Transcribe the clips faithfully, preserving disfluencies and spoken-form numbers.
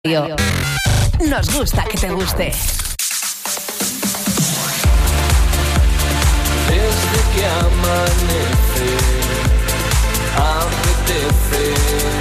Nos gusta que te guste. Desde que amanece, apetece.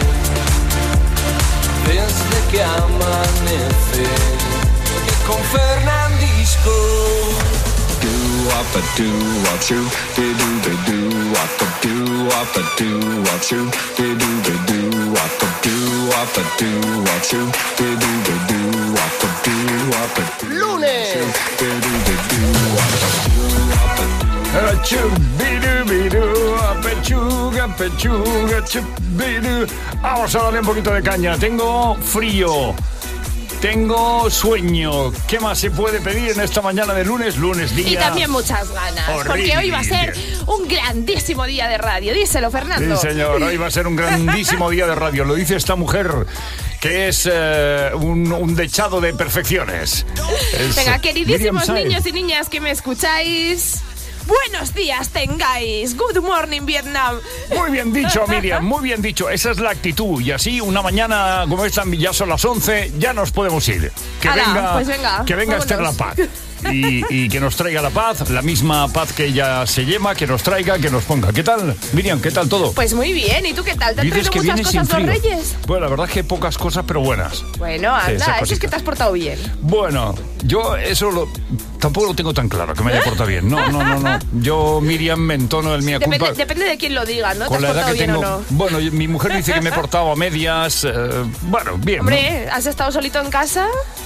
Desde que amanece, que con Fernandisco. Do what the do what you do do do what the do what the do what you do do do what the do what the do what you do do do what the do what the do. ¡Lunes! Pechuga, pechuga, chubidu. Vamos a darle un poquito de caña. Tengo frío. Tengo sueño. ¿Qué más se puede pedir en esta mañana de lunes? Lunes día. Y también muchas ganas. Horrible. Porque hoy va a ser un grandísimo día de radio. Díselo, Fernando. Sí, señor. Hoy va a ser un grandísimo día de radio. Lo dice esta mujer que es uh, un, un dechado de perfecciones. Es Venga, queridísimos Miriam niños Saez. y niñas que me escucháis, buenos días tengáis. Good morning, Vietnam. Muy bien dicho, Miriam, muy bien dicho. Esa es la actitud. Y así, una mañana como esta, ya son las once, ya nos podemos ir. Que Ala, venga, pues venga, que venga Esther La vámonos. Paz. Y, y que nos traiga la paz, la misma paz que ella se llama, que nos traiga, que nos ponga. ¿Qué tal, Miriam? ¿Qué tal todo? Pues muy bien. ¿Y tú qué tal? ¿Te han Dices traído que muchas vienes sin cosas los frío. Reyes? Bueno, la verdad es que pocas cosas, pero buenas. Bueno, Sí, esas anda, eso es cositas. que te has portado bien. Bueno, yo eso lo, tampoco lo tengo tan claro, que me haya portado bien. No, no, no, no. Yo, Miriam, me entono el mía culpa. Depende, depende de quién lo diga, ¿no? ¿Te Con has la edad portado que bien tengo. o no? Bueno, yo- mi mujer dice que me he portado a medias. eh, bueno, bien. Hombre, ¿has estado solito en casa?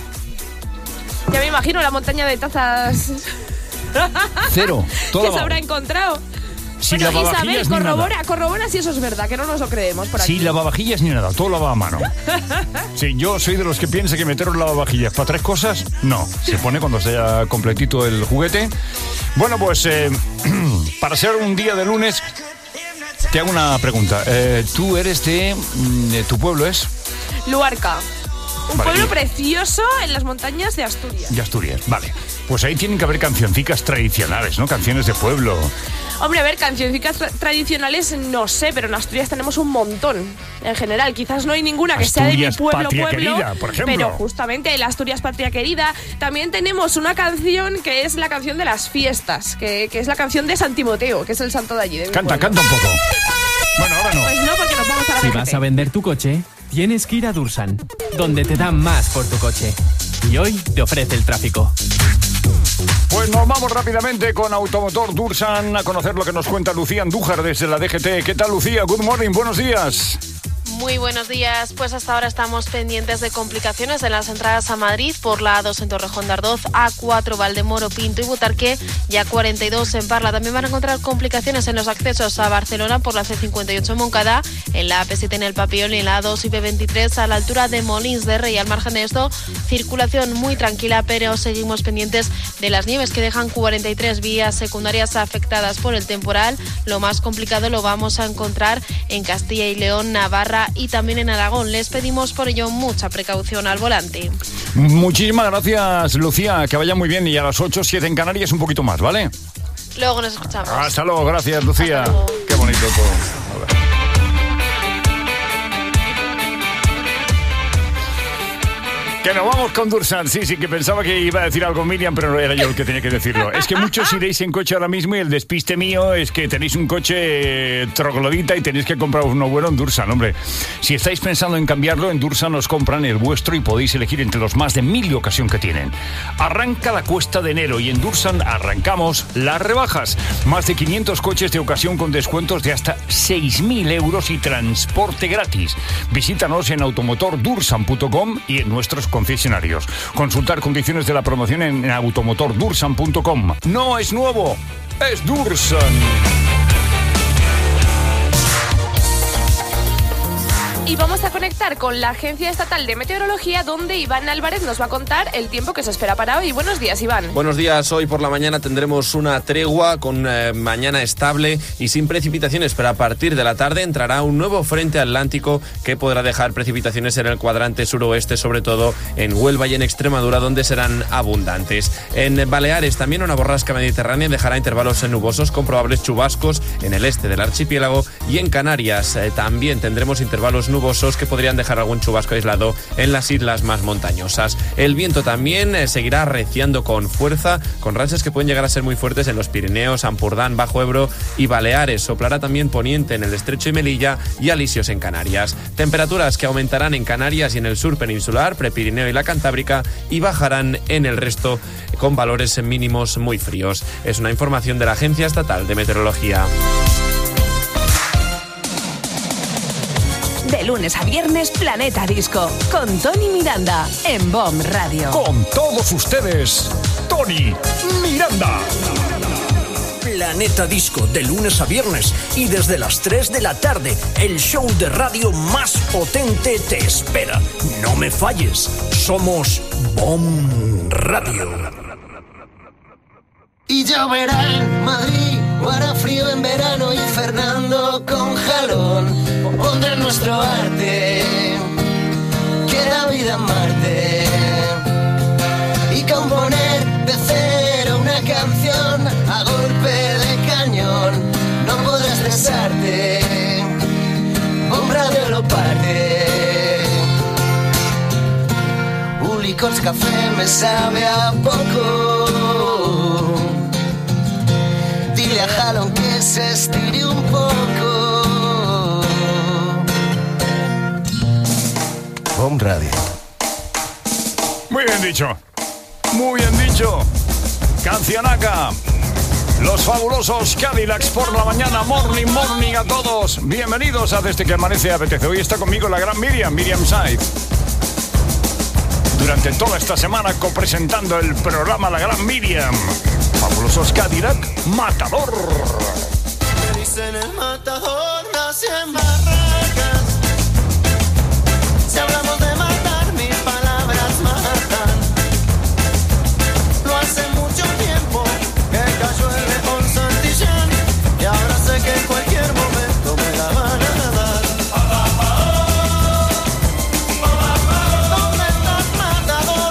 Ya me imagino la montaña de tazas ¿no? Cero. Todo que se lavado. habrá encontrado. Sin Bueno, lavavajillas Isabel, ni corrobora, nada. corrobora si eso es verdad, que no nos lo creemos por aquí. Sin lavavajillas ni nada, todo lavado a mano. Sí, yo soy de los que piensa que meter un lavavajillas para tres cosas, no. Se pone cuando sea completito el juguete. Bueno, pues eh, para ser un día de lunes, te hago una pregunta. Eh, ¿Tú eres de, de tu pueblo es? Luarca, un Vale, pueblo y- precioso en las montañas de Asturias. De Asturias, vale. Pues ahí tienen que haber cancioncicas tradicionales, ¿no? Canciones de pueblo. Hombre, a ver, cancioncicas tra- tradicionales no sé, pero en Asturias tenemos un montón. En general, quizás no hay ninguna que sea de mi Asturias, pueblo, patria pueblo. querida, por ejemplo. Pero justamente la Asturias Patria Querida. También tenemos una canción que es la canción de las fiestas, que, que es la canción de San Timoteo, que es el santo de allí. De mi Canta, pueblo. canta un poco. Bueno, ahora no. Pues no, porque nos vamos a la Si B G T. vas a vender tu coche, tienes que ir a Dursan, donde te dan más por tu coche. Y hoy te ofrece el tráfico. Pues nos vamos rápidamente con Automotor Dursan a conocer lo que nos cuenta Lucía Andújar desde la D G T. ¿Qué tal, Lucía? Good morning, buenos días. Muy buenos días, pues hasta ahora estamos pendientes de complicaciones en las entradas a Madrid por la A dos en Torrejón de Ardoz, A cuatro Valdemoro, Pinto y Butarque y A cuarenta y dos en Parla. También van a encontrar complicaciones en los accesos a Barcelona por la C cincuenta y ocho en Moncada, en la A P siete en El Papiol y en la A dos y P veintitrés a la altura de Molins de Rey. Al margen de esto, circulación muy tranquila, pero seguimos pendientes de las nieves que dejan cuarenta y tres vías secundarias afectadas por el temporal. Lo más complicado lo vamos a encontrar en Castilla y León, Navarra y también en Aragón. Les pedimos por ello mucha precaución al volante. Muchísimas gracias, Lucía. Que vaya muy bien. Y a las ocho, siete en Canarias, un poquito más, ¿vale? Luego nos escuchamos. Hasta luego, gracias, Lucía. Hasta luego. Qué bonito todo. A ver. Que nos vamos con Dursan. Sí, sí, que pensaba que iba a decir algo Miriam, pero no era yo el que tenía que decirlo. Es que muchos iréis en coche ahora mismo y el despiste mío es que tenéis un coche eh, troglodita y tenéis que comprar uno bueno en Dursan, hombre. Si estáis pensando en cambiarlo, en Dursan os compran el vuestro y podéis elegir entre los más de mil de ocasión que tienen. Arranca la cuesta de enero y en Dursan arrancamos las rebajas. Más de quinientos coches de ocasión con descuentos de hasta seis mil euros y transporte gratis. Visítanos en automotor dursan punto com y en nuestros concesionarios. Consultar condiciones de la promoción en automotor dursan punto com. No es nuevo, es Dursan. Y vamos a conectar con la Agencia Estatal de Meteorología, donde Iván Álvarez nos va a contar el tiempo que se espera para hoy. Buenos días, Iván. Buenos días, hoy por la mañana tendremos una tregua con eh, mañana estable y sin precipitaciones, pero a partir de la tarde entrará un nuevo frente atlántico que podrá dejar precipitaciones en el cuadrante suroeste, sobre todo en Huelva y en Extremadura, donde serán abundantes. En Baleares también una borrasca mediterránea dejará intervalos nubosos con probables chubascos en el este del archipiélago y en Canarias eh, también tendremos intervalos nubosos nubosos que podrían dejar algún chubasco aislado en las islas más montañosas. El viento también eh, seguirá arreciando con fuerza, con rachas que pueden llegar a ser muy fuertes en los Pirineos, Ampurdán, Bajo Ebro y Baleares. Soplará también poniente en el Estrecho y Melilla y alisios en Canarias. Temperaturas que aumentarán en Canarias y en el sur peninsular, Prepirineo y la Cantábrica, y bajarán en el resto con valores mínimos muy fríos. Es una información de la Agencia Estatal de Meteorología. De lunes a viernes, Planeta Disco, con Tony Miranda, en B O M Radio. Con todos ustedes, Tony Miranda. Planeta Disco, de lunes a viernes y desde las tres de la tarde, el show de radio más potente te espera. No me falles, somos B O M Radio. Y lloverá en Madrid, o hará frío en verano y Fernando con jalón pondrá nuestro arte, que da vida en Marte, y componer de cero una canción a golpe de cañón. No podrás cesarte, B O M Radio lo parte. Un licor café me sabe a poco. Dile a Jalón que se estire un poco. B O M Radio. Muy bien dicho. Muy bien dicho. Cancionaca. Los fabulosos Cadillacs por la mañana. Morning, morning a todos. Bienvenidos a Desde que Amanece Apetece. Hoy está conmigo la gran Miriam, Miriam Said. Durante toda esta semana copresentando el programa La Gran Miriam. Fabulosos Cadillac, Matador. Me dicen el matador, nací en Barracas. Si hablamos de matar, mis palabras matan. No hace mucho tiempo que cayó el león Santillán, y ahora sé que en cualquier momento me la van a dar. ¿Dónde estás, matador?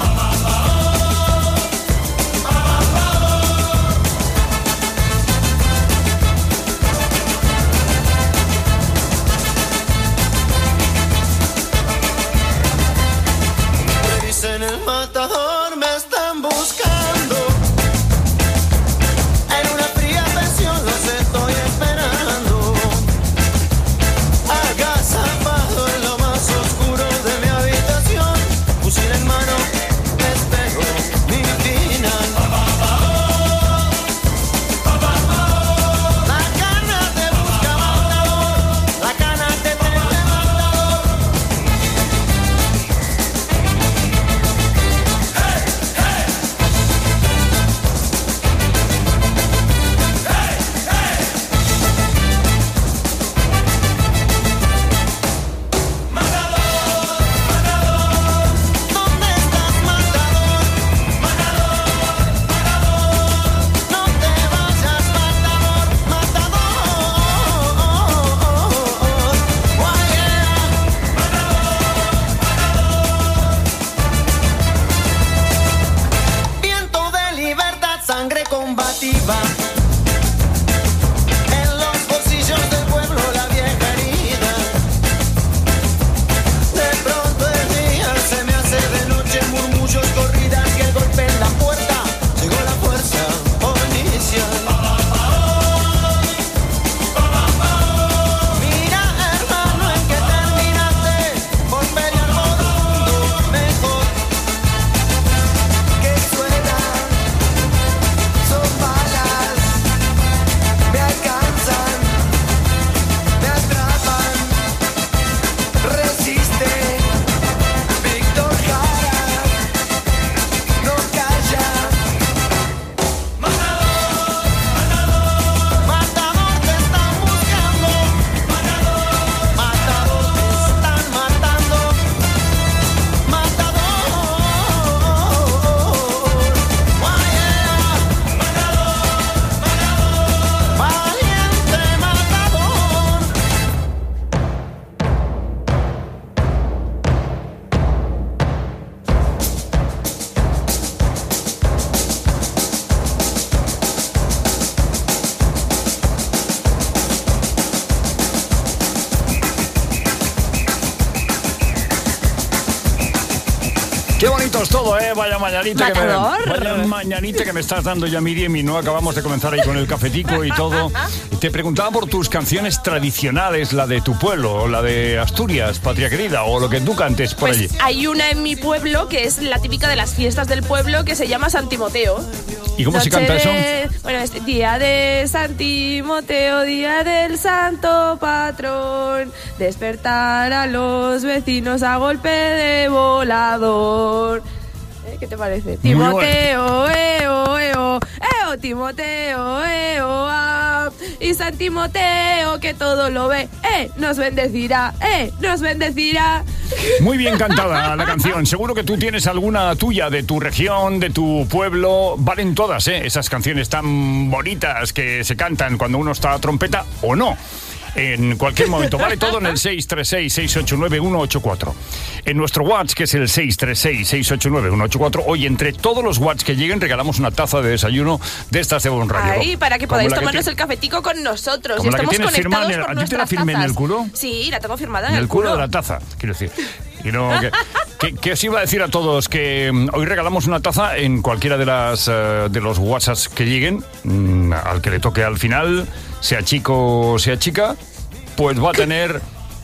Qué bonito es todo, ¿eh? Vaya mañanita que me, Matador. vaya mañanita que me estás dando ya, Miriam, y no acabamos de comenzar ahí con el cafetico y todo. Te preguntaba por tus canciones tradicionales, la de tu pueblo, o la de Asturias, patria querida, o lo que tú cantes por Pues allí. hay una en mi pueblo que es la típica de las fiestas del pueblo que se llama San Timoteo. ¿Y cómo se Noche canta eso? de- Bueno, es día de San Timoteo, día del santo patrón. Despertar a los vecinos a golpe de volador. ¿Eh? ¿Qué te parece? Muy bueno. Timoteo, eo, eo, eo, Timoteo, eo, ah. Y San Timoteo que todo lo ve, eh, nos bendecirá, eh, nos bendecirá. Muy bien cantada la canción. Seguro que tú tienes alguna tuya de tu región, de tu pueblo. Valen todas, ¿eh? Esas canciones tan bonitas que se cantan cuando uno está a trompeta o no. En cualquier momento. Vale todo en el seis tres seis, seis ocho nueve, uno ocho cuatro. En nuestro WhatsApp, que es el seis tres seis, seis ocho nueve, uno ocho cuatro. Hoy, entre todos los WhatsApp que lleguen, regalamos una taza de desayuno de estas de Bon Radio. Ahí, para que Como podáis la que tomarnos te- el cafetico con nosotros. como Y la que estamos tienes firmada conectados en el- por ¿a ti te la nuestras firmé en tazas. el culo? Sí, la tengo firmada en, En el culo de la taza. taza, quiero decir. Y no, que, que, que os iba a decir a todos que mm, hoy regalamos una taza en cualquiera de las eh, de los WhatsApps que lleguen, mm, al que le toque al final, sea chico o sea chica, pues va a tener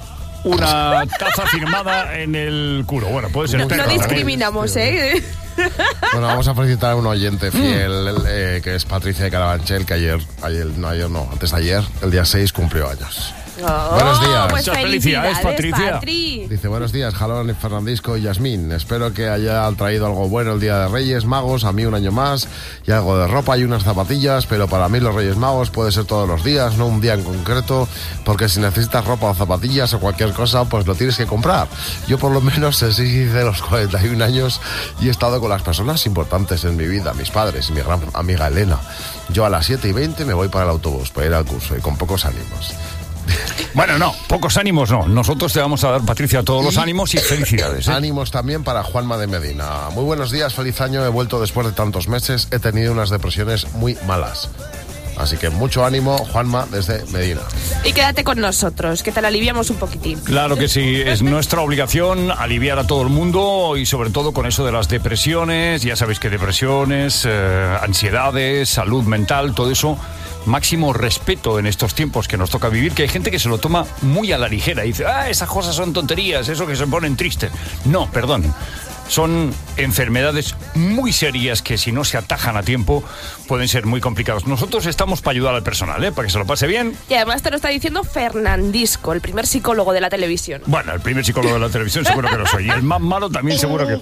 una taza firmada en el culo. Bueno, puede ser No, perro no también. discriminamos, ¿eh? Bueno, vamos a felicitar a un oyente fiel, eh, que es Patricia de Carabanchel, que ayer, ayer, no ayer no, antes de ayer, el día seis, cumplió años. Oh, Buenos días. Pues Muchas felicidades, felicidades, Patricia. Patri. Dice, buenos días, Jalón, Fernandisco y Yasmín. Espero que haya traído algo bueno el Día de Reyes Magos, a mí un año más, y algo de ropa y unas zapatillas, pero para mí los Reyes Magos puede ser todos los días, no un día en concreto, porque si necesitas ropa o zapatillas o cualquier cosa, pues lo tienes que comprar. Yo por lo menos sí de los cuarenta y un años y he estado con las personas importantes en mi vida, mis padres y mi gran amiga Elena. Yo a las siete y veinte me voy para el autobús para ir al curso y con pocos ánimos. Bueno, no, pocos ánimos no. Nosotros te vamos a dar, Patricia, todos los ánimos y felicidades, ¿eh? Ánimos también para Juanma de Medina. Muy buenos días, feliz año. He vuelto después de tantos meses. He tenido unas depresiones muy malas. Así que mucho ánimo, Juanma, desde Medina. Y quédate con nosotros, que te la aliviamos un poquitín. Claro que sí, es nuestra obligación aliviar a todo el mundo y sobre todo con eso de las depresiones. Ya sabéis que depresiones, eh, ansiedades, salud mental, todo eso, máximo respeto en estos tiempos que nos toca vivir, que hay gente que se lo toma muy a la ligera y dice, ah, esas cosas son tonterías, eso que se ponen tristes. No, perdón. Son enfermedades muy serias que si no se atajan a tiempo pueden ser muy complicados. Nosotros estamos para ayudar al personal, ¿eh? Para que se lo pase bien. Y además te lo está diciendo Fernandisco, el primer psicólogo de la televisión. Bueno, el primer psicólogo de la televisión seguro que lo soy. Y el más malo también seguro que...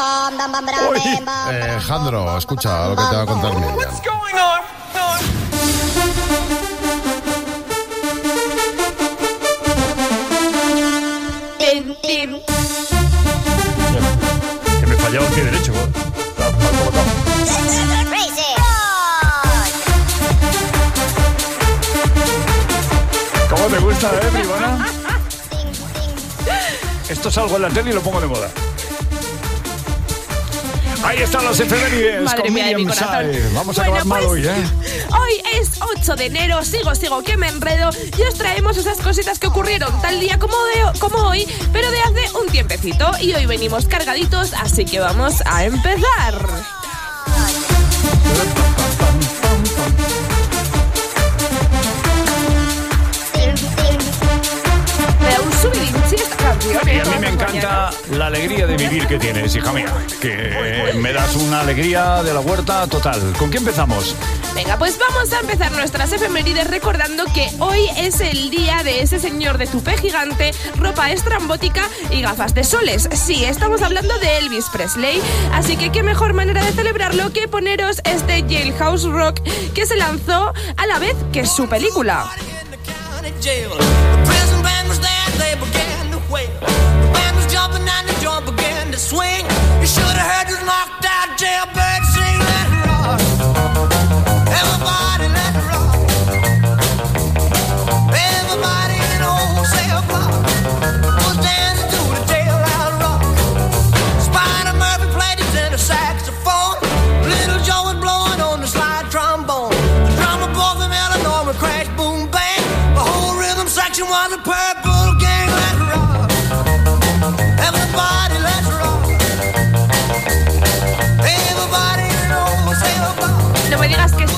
Eh, Jandro, escucha lo que te va a contar Miriam. Tim, tim. Que me fallaba el pie derecho. ¿no? Está mal colocado. ¿Cómo te gusta, eh, privana? Esto salgo en la tele y lo pongo de moda. Ahí están los efemérides. Madre con mía de mi Miriam corazón. Sáez. Vamos a Bueno, acabar mal pues, hoy, ¿eh? Hoy es ocho de enero, sigo, sigo, que me enredo y os traemos esas cositas que ocurrieron tal día como, de, como hoy, pero de hace un tiempecito. Y hoy venimos cargaditos, así que vamos a empezar. Me da un subidín, sí, esta canción. Y ¿eh? a mí Todas me las encanta mañanas. la alegría de vivir que tienes, hija mía. Que eh, me das una alegría de la huerta total. ¿Con qué empezamos? Venga, pues vamos a empezar nuestras efemérides recordando que hoy es el día de ese señor de tupé gigante, ropa estrambótica y gafas de soles. Sí, estamos hablando de Elvis Presley, así que qué mejor manera de celebrarlo que poneros este Jailhouse Rock que se lanzó a la vez que su película. Was a purple gang, let's rock. Everybody, let's rock.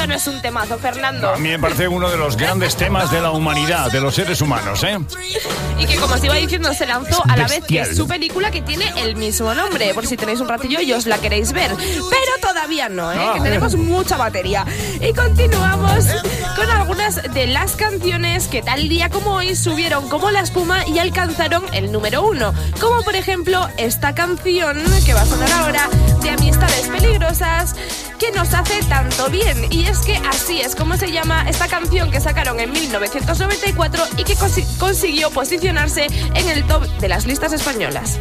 no es un temazo, Fernando? A mí me parece uno de los grandes temas de la humanidad, de los seres humanos, ¿eh? Y que, como os iba diciendo, se lanzó a la vez que Bestial. su película, que tiene el mismo nombre, por si tenéis un ratillo y os la queréis ver. Pero todavía no, ¿eh? Ah. Que tenemos mucha batería. Y continuamos con algunas de las canciones que tal día como hoy subieron como la espuma y alcanzaron el número uno. Como por ejemplo esta canción que va a sonar ahora, de Amistades Peligrosas, que nos hace tanto bien. Y es que así es como se llama esta canción que sacaron en mil novecientos noventa y cuatro y que consi- consiguió posicionarse en el top de las listas españolas.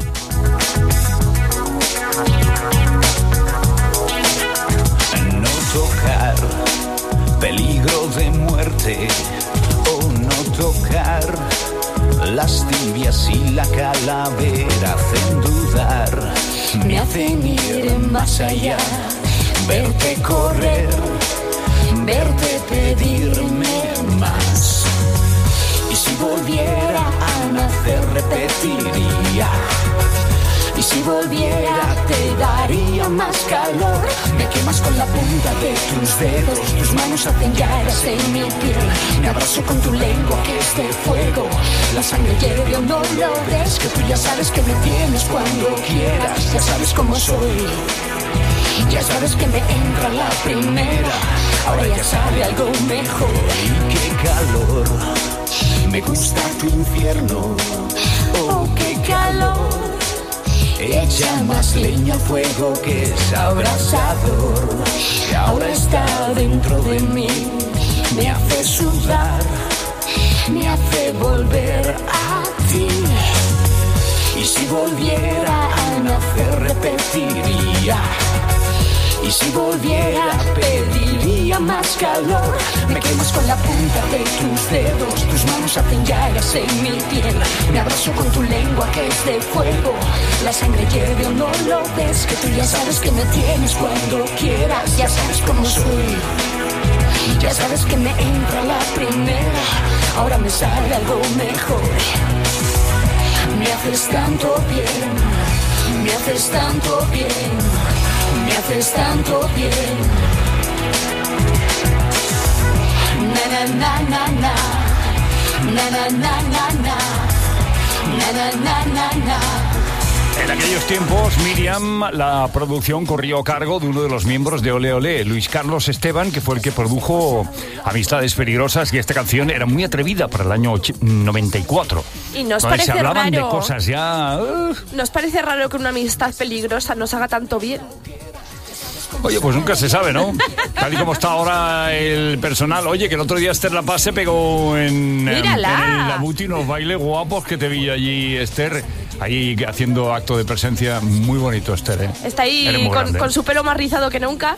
No tocar, peligro de muerte, o no tocar, las tibias y la calavera hacen dudar, me hacen ir más allá, verte correr, verte pedirme más. Y si volviera a nacer repetiría, y si volviera te daría más calor. Me quemas con la punta de tus dedos, tus manos hacen llagas en mi piel. Me abrazo con tu lengua que es de fuego, la sangre hierve o no lo ves, que tú ya sabes que me tienes cuando quieras. Ya sabes cómo soy, ya sabes que me entra la primera, ahora ya sabe algo mejor. Y qué calor, me gusta tu infierno, oh qué calor. Echa más leña al fuego que es abrasador, y ahora está dentro de mí, me hace sudar, me hace volver a ti. Y si volviera a nacer repetiría, y si volviera pediría más calor. Me quemas con la punta de tus dedos, tus manos hacen llagas en mi piel. Me abrazo con tu lengua que es de fuego, la sangre hierve o no lo ves, que tú ya sabes que me tienes cuando quieras. Ya sabes cómo soy, ya sabes que me entra la primera, ahora me sale algo mejor. Me haces tanto bien, me haces tanto bien, me haces tanto bien. Na na na na na, na na na na na, na na na na na. En aquellos tiempos, Miriam, la producción corrió a cargo de uno de los miembros de Ole Ole, Luis Carlos Esteban, que fue el que produjo Amistades Peligrosas, y esta canción era muy atrevida para el año noventa y cuatro. Y nos donde parece se hablaban raro, de cosas ya... Uh, nos parece raro que una amistad peligrosa nos haga tanto bien. Oye, pues nunca se sabe, ¿no? Tal y como está ahora el personal. Oye, que el otro día Esther La Paz se pegó en, en, en el Abuti, unos bailes guapos que te vi allí, Esther. Ahí haciendo acto de presencia. Muy bonito, Esther, ¿eh? Está ahí con, con su pelo más rizado que nunca.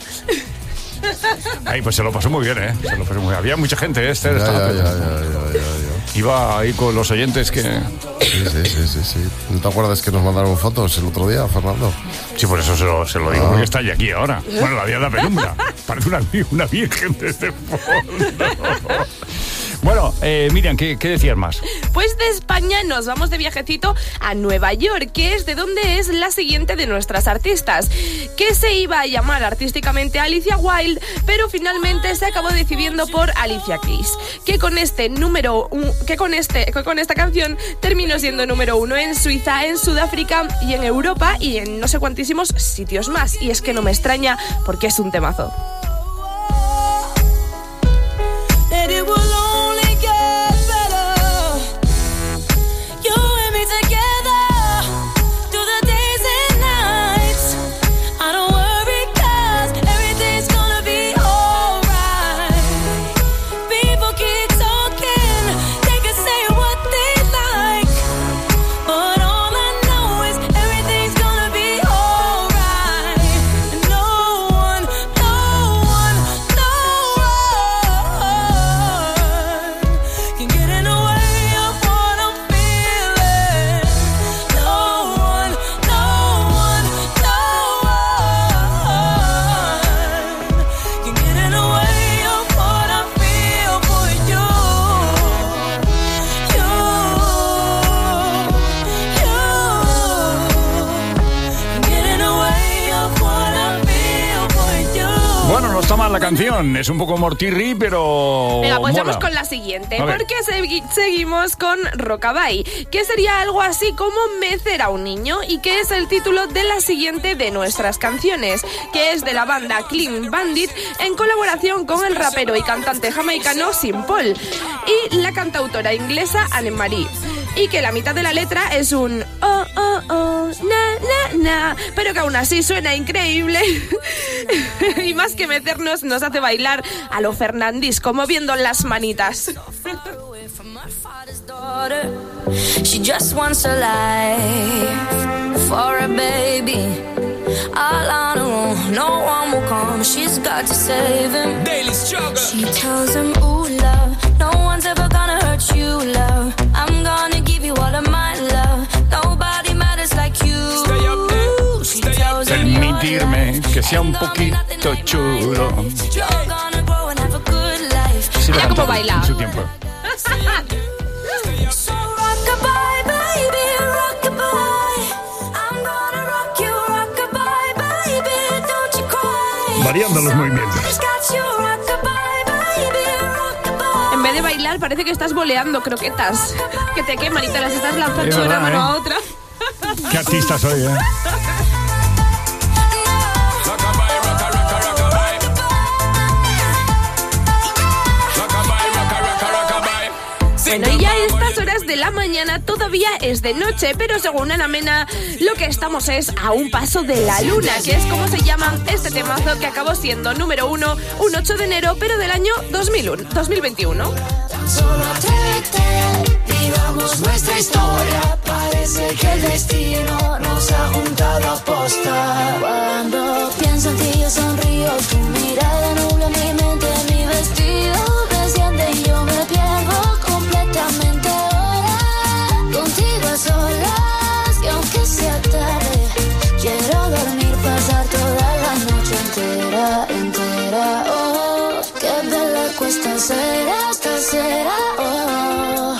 Ay, pues se lo pasó muy bien, ¿eh? Se lo pasó muy bien. Había mucha gente, ¿eh, Esther? Ya, Estaba ya, ya, ya, ya, ya, ya. Iba ahí con los oyentes que... Sí, sí, sí, sí, sí. ¿No te acuerdas que nos mandaron fotos el otro día, Fernando? Sí, por eso se lo, se lo digo, Ah. porque está aquí ahora. Bueno, la día de la penumbra. Parece una, una virgen desde el fondo. Bueno, eh, Miriam, ¿qué, ¿qué decías más? Pues de España nos vamos de viajecito a Nueva York, que es de donde es la siguiente de nuestras artistas, que se iba a llamar artísticamente Alicia Wilde, pero finalmente se acabó decidiendo por Alicia Keys, que con este número un, que con este que con esta canción terminó siendo número uno en Suiza, en Sudáfrica y en Europa y en no sé cuantísimos sitios más. Y es que no me extraña porque es un temazo. No one, no Bueno, no está mal la canción. Es un poco mortirri, pero Venga, pues mola. vamos con la siguiente. A ver. Porque segui- seguimos con Rockabye, que sería algo así como Mecer a un niño, y que es el título de la siguiente de nuestras canciones, que es de la banda Clean Bandit en colaboración con el rapero y cantante jamaicano Sean Paul y la cantautora inglesa Anne-Marie. Y que la mitad de la letra es un oh, oh, oh, na, na, na, pero que aún así suena increíble. Y más que meternos, nos hace bailar a lo Fernandisco, moviendo las manitas. She just wants a life for a baby. All on her own, no one will come. She's got to save him. Daily struggle. She tells him, ooh, love, no one's ever gonna hurt you, love. I'm gonna give you all of my love. Nobody matters like you. Stay up there. She tells him, Permitirme que sea un poquito chulo. you're gonna grow and have a good life. Sí, lo Mira cantó cómo baila. en su tiempo. So rock-a-bye, baby, rock-a-bye. I'm gonna rock you, rock-a-bye, baby, don't you cry. Variando los movimientos. Just got you, rock-a-bye, baby, rock-a-bye. En vez de bailar, parece que estás boleando croquetas que te queman y te las estás lanzando Es de una verdad, mano ¿eh? a otra. Qué artista soy, ¿eh? Bueno, y ya a estas horas de la mañana todavía es de noche, pero según Ana Mena, lo que estamos es a un paso de la luna, que es como se llama este temazo que acabó siendo número uno un ocho de enero, pero del año dos mil uno, dos mil veintiuno. Solo atrévete, digamos nuestra historia. Parece que el destino nos ha juntado a posta. Cuando pienso en ti yo sonrío, tu mirada nubla mi mente, mi vestido desciende y yo me pierdo completamente ahora. Contigo a solas y aunque sea tarde, quiero dormir, pasar toda la noche entera, entera. Oh, qué bella cuesta será, esta será, oh.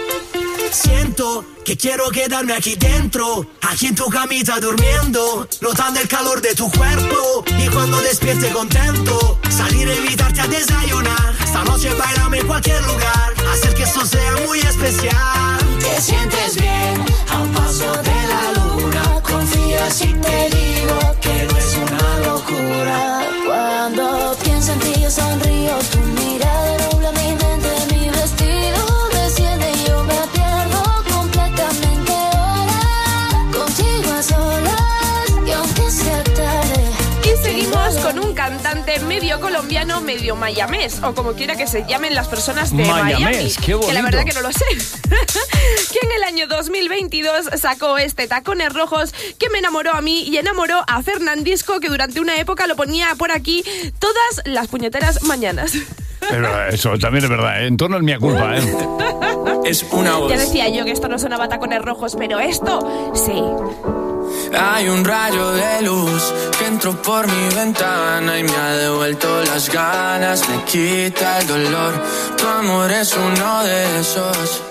Siento que quiero quedarme aquí dentro, aquí en tu camita durmiendo, notando el calor de tu cuerpo. Y cuando despierte contento, salir a invitarte a desayunar. Esta noche bailame en cualquier lugar, hacer que esto sea muy especial. Te sientes bien a un paso de la luna, confía si te digo que no es una locura. Cuando pienso en ti yo sonrío, tu mirada nubla mi mente, mi vestido desciende y yo me pierdo completamente ahora. Contigo a solas y aunque sea tarde. Y seguimos con un cantante medio colombiano, medio mayamés, o como quiera que se llamen las personas de Mayamés, Miami, qué bonito. que la verdad que no lo sé. Que en el año dos mil veintidós sacó este Tacones Rojos que me enamoró a mí y enamoró a Fernandisco, que durante una época lo ponía por aquí todas las puñeteras mañanas. Pero eso también es verdad, ¿eh? En torno es mi culpa, ¿eh? Es una voz. Ya decía yo que esto no sonaba Tacones Rojos, pero esto sí. Hay un rayo de luz que entró por mi ventana y me ha devuelto las ganas, me quita el dolor. Tu amor es uno de esos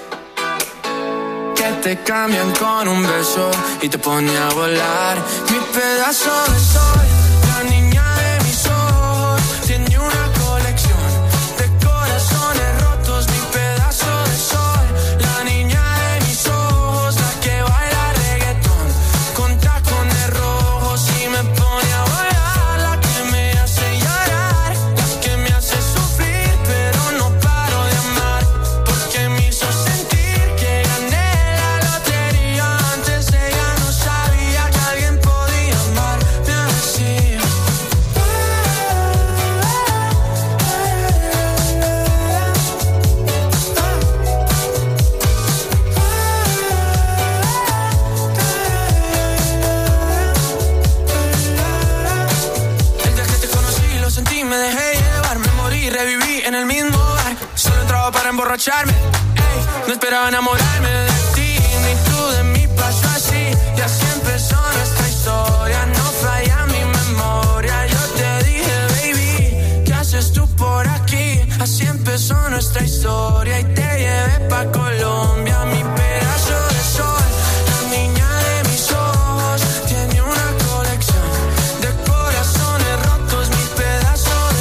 que te cambian con un beso y te pone a volar. Mi pedazo de sol, la niña de mis ojos, tiene una colección de corazones rotos. Mi pedazo de sol, la niña de mis ojos, la que baila reggaetón con tacones rojos y me pone a volar. La que me hace llorar, la que me hace sufrir, pero no paro de amar, porque me hizo sentir que gané la lotería. Antes ella no sabía que alguien podía amarme así. Desde que te conocí lo sentí, me dejé llevar, me morí, reviví en el mismo bar. Solo entraba para emborracharme, ey, no esperaba enamorarme de ti, ni tú de mí pasó así. Y así empezó nuestra historia, no falla mi memoria. Yo te dije, baby, ¿qué haces tú por aquí? Así empezó nuestra historia y te llevé pa' Colombia. Mi pedazo de sol, la niña de mis ojos, tiene una colección de corazones rotos. Mi pedazo de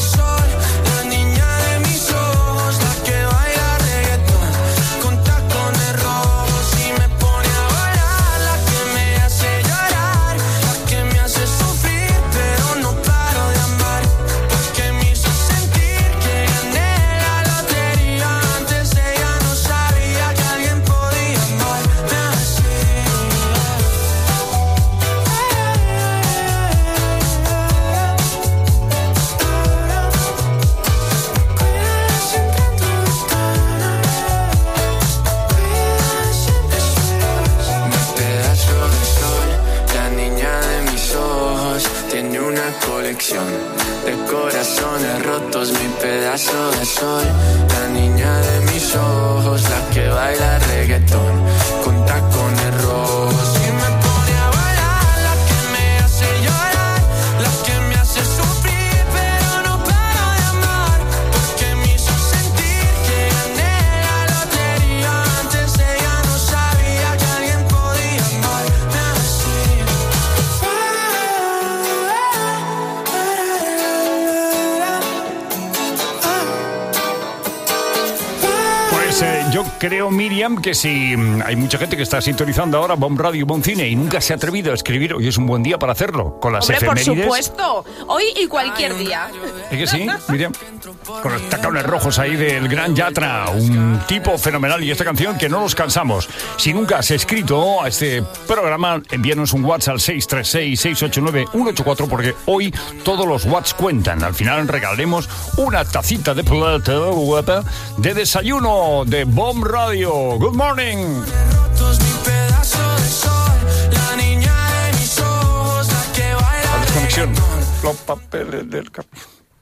colección de corazones rotos, mi pedazo de sol. La niña de mis ojos, la que baila reggaetón con tacones rojos. Y me pone a bailar, la que me hace llorar, la que me hace sufrir, pero no paro de amar, porque me hizo sentir que gané la lotería. Antes ella no sabía que alguien podía amarme así. Pues eh, yo creo, Miriam, que si mm, hay mucha gente que está sintonizando ahora Bomb Radio, Bomb Cine y nunca se ha atrevido a escribir, hoy es un buen día para hacerlo, con las Hombre, por efemérides. supuesto. Hoy y cualquier día. ¿Es que sí, Miriam? Con los tacones rojos ahí del gran Yatra, un tipo fenomenal, y esta canción que no nos cansamos. Si nunca has escrito a este programa, envíanos un WhatsApp al seis tres seis, seis ocho nueve, uno ocho cuatro, porque hoy todos los WhatsApp cuentan. Al final regalaremos una tacita de plata guapa de desayuno de Bomb Radio. Good morning. La desconexión. Los papeles del cap.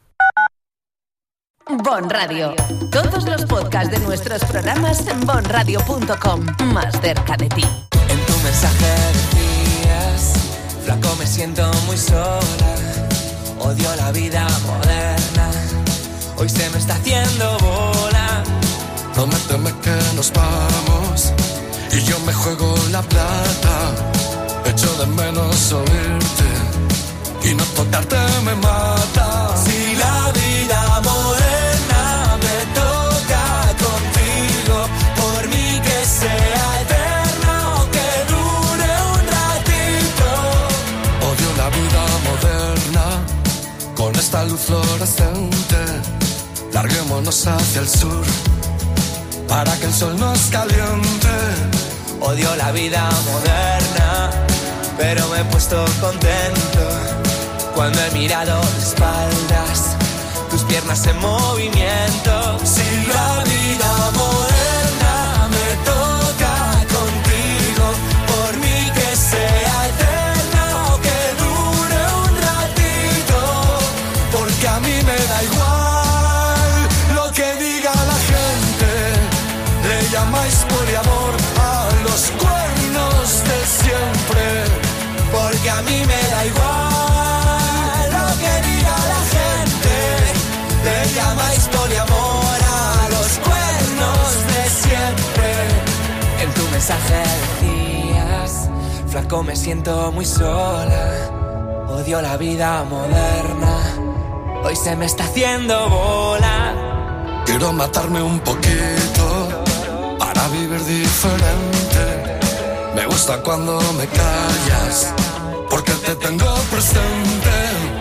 Bon Radio. Todos los podcasts de nuestros programas en bon radio punto com. Más cerca de ti. En tu mensaje decías, flaco, me siento muy sola, odio la vida moderna, hoy se me está haciendo bola. Prométeme que nos vamos y yo me juego la plata, echo de menos oírte y no tocarte me mata. Si la vida moderna me toca contigo, por mí que sea eterna o que dure un ratito. Odio la vida moderna con esta luz fluorescente. Larguémonos hacia el sur para que el sol nos caliente. Odio la vida moderna, pero me he puesto contento cuando he mirado de espaldas tus piernas en movimiento. Si la vida moderna me toca contigo, por mí que sea eterna o que dure un ratito, porque a mí me da igual lo que diga la gente. Le llamáis poliamor a los cuernos de siempre, porque a mí me da igual lo que diga la gente. Le llamáis poliamor a los cuernos de siempre. En tu mensaje decías, flaco, me siento muy sola, odio la vida moderna, hoy se me está haciendo bola. Quiero matarme un poquito para vivir diferente. Me gusta cuando me callas, porque te tengo presente.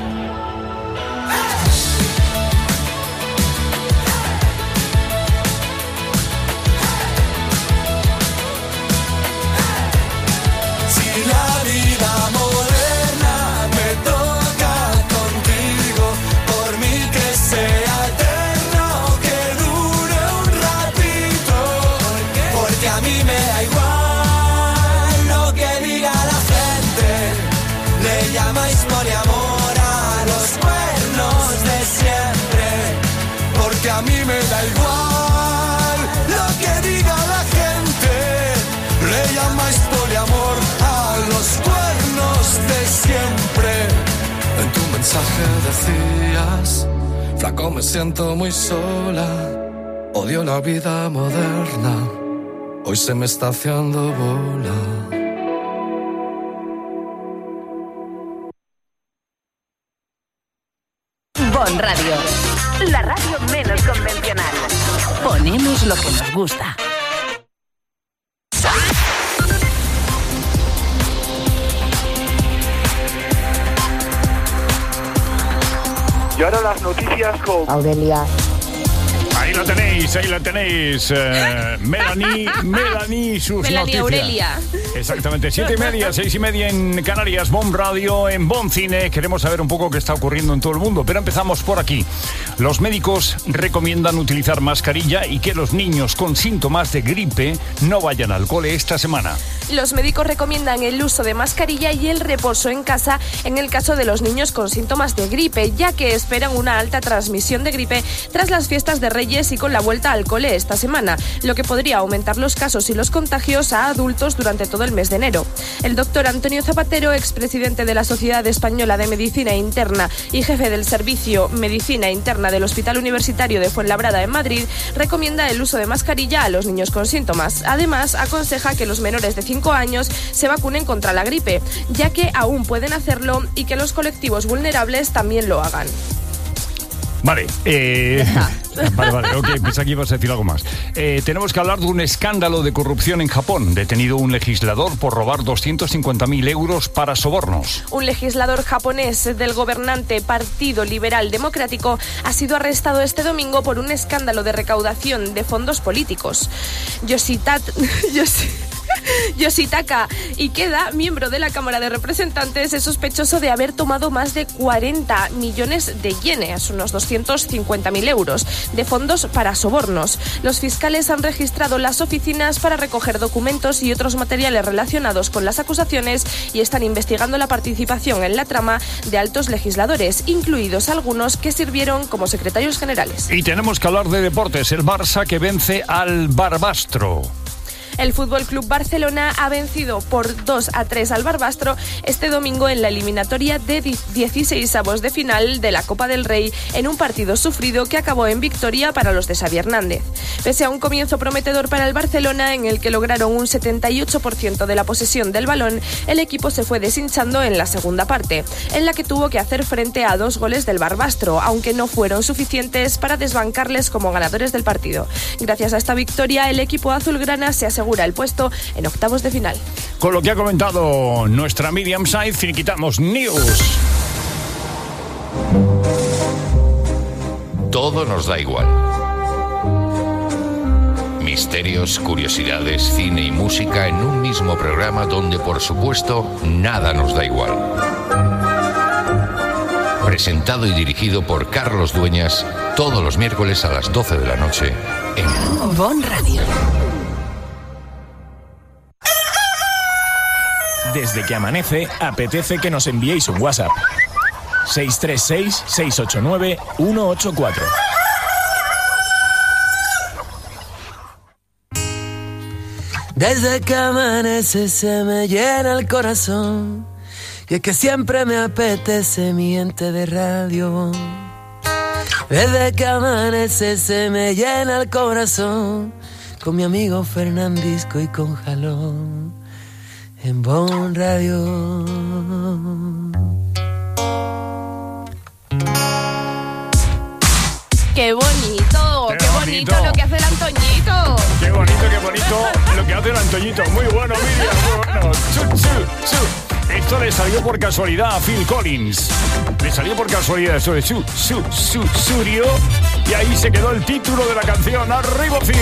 Si la vida moderna me toca contigo, por mí que sea eterna o que dure un ratito, porque a mí me da igual lo que diga la gente. Le llamáis poliamor a los cuernos de siempre, porque a mí me da igual lo que diga la gente. Le llamáis poliamor a los cuernos de siempre. En tu mensaje decías, flaco, me siento muy sola, odio la vida moderna, hoy se me está haciendo bola. Bon Radio. La radio menos convencional. Ponemos lo que nos gusta. Y ahora las noticias con Audelia. Ahí lo tenéis, ahí lo tenéis. Eh, Melanie, Melanie, sus Melanie noticias. Aurelia. Exactamente, siete y media, seis y media en Canarias, Bon Radio, en Bon Cine. Queremos saber un poco qué está ocurriendo en todo el mundo, pero empezamos por aquí. Los médicos recomiendan utilizar mascarilla y que los niños con síntomas de gripe no vayan al cole esta semana. Los médicos recomiendan el uso de mascarilla y el reposo en casa en el caso de los niños con síntomas de gripe, ya que esperan una alta transmisión de gripe tras las fiestas de Reyes y con la vuelta al cole esta semana, lo que podría aumentar los casos y los contagios a adultos durante todo el mes de enero. El doctor Antonio Zapatero, expresidente de la Sociedad Española de Medicina Interna y jefe del Servicio Medicina Interna del Hospital Universitario de Fuenlabrada en Madrid, recomienda el uso de mascarilla a los niños con síntomas. Además, aconseja que los menores de cinco años se vacunen contra la gripe, ya que aún pueden hacerlo y que los colectivos vulnerables también lo hagan. Vale, eh, vale, vale, ok, pensé que ibas a decir algo más. Eh, tenemos que hablar de un escándalo de corrupción en Japón. Detenido un legislador por robar doscientos cincuenta mil euros para sobornos. Un legislador japonés del gobernante Partido Liberal Democrático ha sido arrestado este domingo por un escándalo de recaudación de fondos políticos. Yoshitat... Yoshi... Yoshitaka Ikeda, miembro de la Cámara de Representantes, es sospechoso de haber tomado más de cuarenta millones de yenes, unos doscientos cincuenta mil euros, de fondos para sobornos. Los fiscales han registrado las oficinas para recoger documentos y otros materiales relacionados con las acusaciones y están investigando la participación en la trama de altos legisladores, incluidos algunos que sirvieron como secretarios generales. Y tenemos que hablar de deportes. El Barça que vence al Barbastro. El Fútbol Club Barcelona ha vencido por dos a tres al Barbastro este domingo en la eliminatoria de dieciseisavos de final de la Copa del Rey en un partido sufrido que acabó en victoria para los de Xavi Hernández. Pese a un comienzo prometedor para el Barcelona, en el que lograron un setenta y ocho por ciento de la posesión del balón, el equipo se fue deshinchando en la segunda parte, en la que tuvo que hacer frente a dos goles del Barbastro, aunque no fueron suficientes para desbancarles como ganadores del partido. Gracias a esta victoria, el equipo azulgrana se aseguró el puesto en octavos de final. Con lo que ha comentado nuestra Miriam Saiz, finiquitamos News. Todo nos da igual. Misterios, curiosidades, cine y música en un mismo programa donde, por supuesto, nada nos da igual. Presentado y dirigido por Carlos Dueñas, todos los miércoles a las doce de la noche en Bon Radio. Desde que amanece, apetece que nos enviéis un WhatsApp. seis tres seis, seis ocho nueve, uno ocho cuatro. Desde que amanece se me llena el corazón, y es que siempre me apetece mi ente de radio. Desde que amanece se me llena el corazón, con mi amigo Fernandisco y con Jalón. En Bon Radio. ¡Qué bonito! ¡Qué, qué bonito. bonito lo que hace el Antoñito! ¡Qué bonito, qué bonito lo que hace el Antoñito! Muy bueno, Miriam, muy bueno. Chu, chu, chu. Esto le salió por casualidad a Phil Collins. Le salió por casualidad eso de su, su, su, surio. Y ahí se quedó el título de la canción. ¡Arriba, Phil!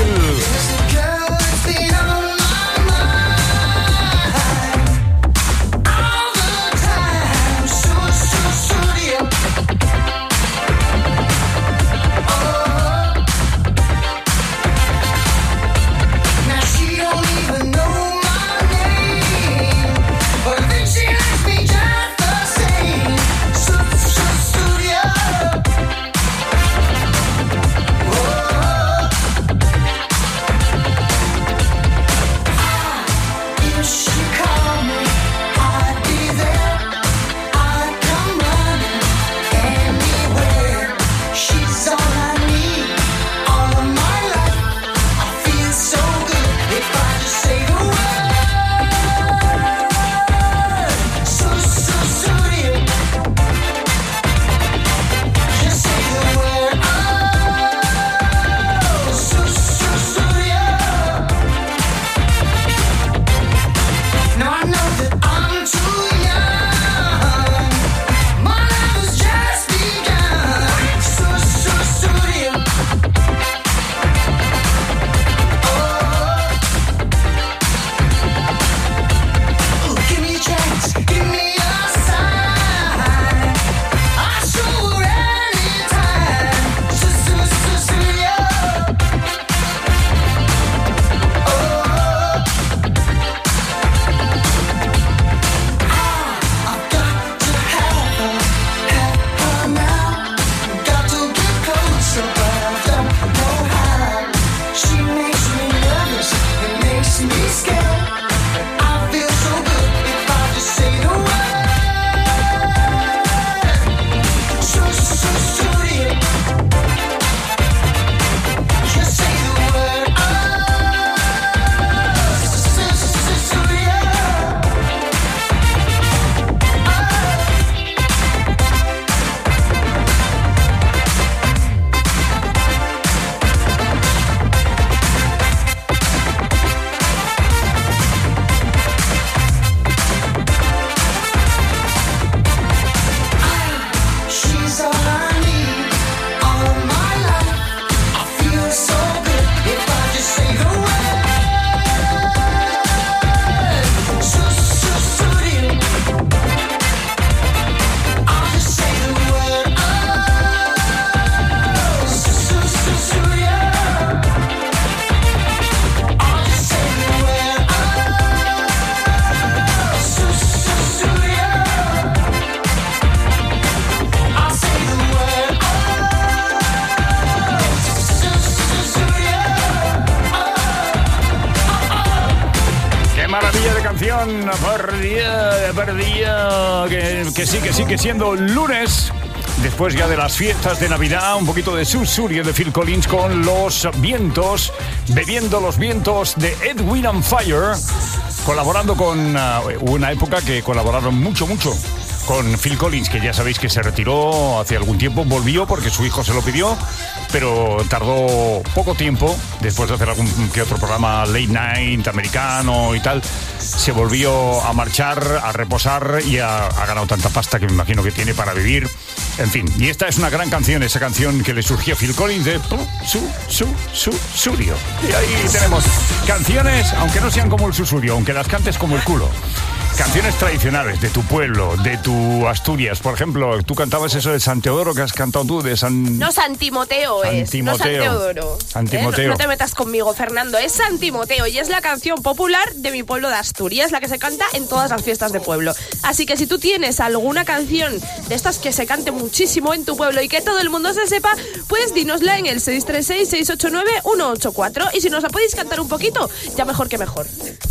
canción por día, por día, que, que sí, que sigue siendo lunes. Después ya de las fiestas de Navidad, un poquito de susurrio de Phil Collins con Los Vientos, bebiendo los vientos de Edwin and Fire, colaborando con uh, una época que colaboraron mucho, mucho con Phil Collins, que ya sabéis que se retiró hace algún tiempo, volvió porque su hijo se lo pidió, pero tardó poco tiempo, después de hacer algún que otro programa late night americano y tal, se volvió a marchar, a reposar y ha, ha ganado tanta pasta que me imagino que tiene para vivir. En fin, y esta es una gran canción, esa canción que le surgió a Phil Collins de su, su, su, surio. Y ahí tenemos canciones, aunque no sean como el susurio, aunque las cantes como el culo. Canciones tradicionales de tu pueblo, de tu Asturias. Por ejemplo, tú cantabas eso de San Teodoro que has cantado tú, de San... No, San Timoteo es, Timoteo. no San Teodoro. San Timoteo. ¿Eh? No, no te metas conmigo, Fernando, es San Timoteo y es la canción popular de mi pueblo de Asturias, la que se canta en todas las fiestas de pueblo. Así que si tú tienes alguna canción de estas que se cante muchísimo en tu pueblo y que todo el mundo se sepa, pues dínosla en el seis tres seis, seis ocho nueve, uno ocho cuatro y si nos la podéis cantar un poquito, ya mejor que mejor.